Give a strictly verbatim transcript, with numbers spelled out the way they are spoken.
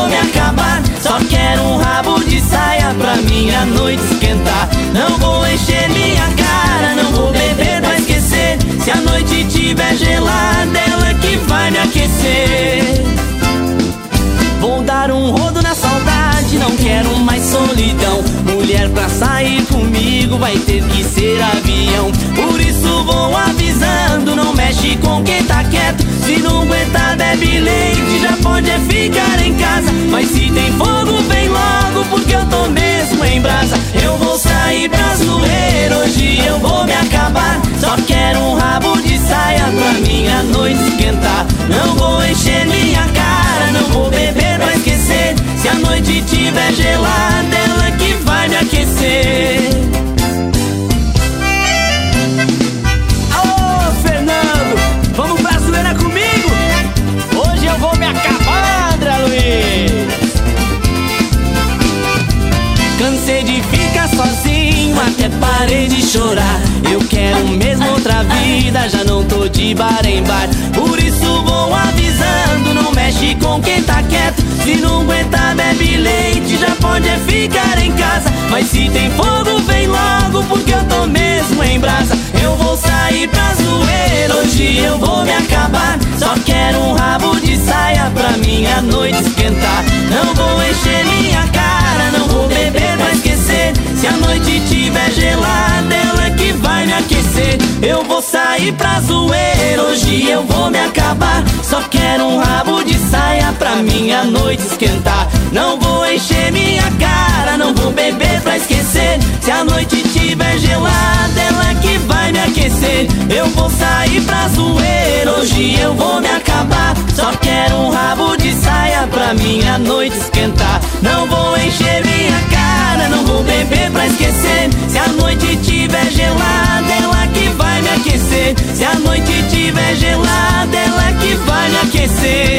vou me acabar. Só quero um rabo de saia pra minha noite esquentar. Não vou encher minha cara, não vou beber pra esquecer. Se a noite tiver gelada, ela que vai me aquecer. Vou dar um rodo na saudade, não quero mais solidão. Mulher pra sair comigo vai ter que ser avião. Por isso vou avisando, não mexe com quem tá quieto. Se não aguentar bebe leite, já pode é ficar em casa. Mas se tem fogo vem logo, porque eu tô mesmo em brasa. Eu vou sair pra zoeira, hoje eu vou me acabar. Só quero um rabo de saia pra minha noite esquentar. Não vou encher minha cara, não vou beber pra esquecer. Se a noite tiver gelada, ela que vai me aquecer. Alô, Fernando, vamos pra zoeira comigo? Hoje eu vou me acabar, André Luiz. Cansei de ficar sozinho, até parei de chorar. Eu quero mesmo outra vida, já não tô de bar em bar. Por isso vou avisando, não mexe com quem tá quieto. Se não aguentar bebe leite, já pode é ficar em casa. Mas se tem fogo vem logo, porque eu tô mesmo em brasa. Eu vou sair pra zoeira, hoje eu vou me acabar. Só quero um rabo de saia pra minha noite esquentar. Não vou encher minha cara, não vou beber pra esquecer. Se a noite tiver gelada, ela que vai me aquecer. Eu vou sair pra zoeira, hoje eu vou me acabar. Só quero um rabo de saia pra minha noite esquentar. Não vou encher minha cara, não vou beber pra esquecer. Se a noite tiver gelada, ela que vai me aquecer. Eu vou sair pra zoeira, hoje eu vou me acabar. Só quero um rabo de saia pra minha noite esquentar. Não vou encher minha cara, não vou beber pra esquecer. Se a noite tiver gelada, ela que vai me aquecer. Se a noite tiver gelada, ela que vai me aquecer.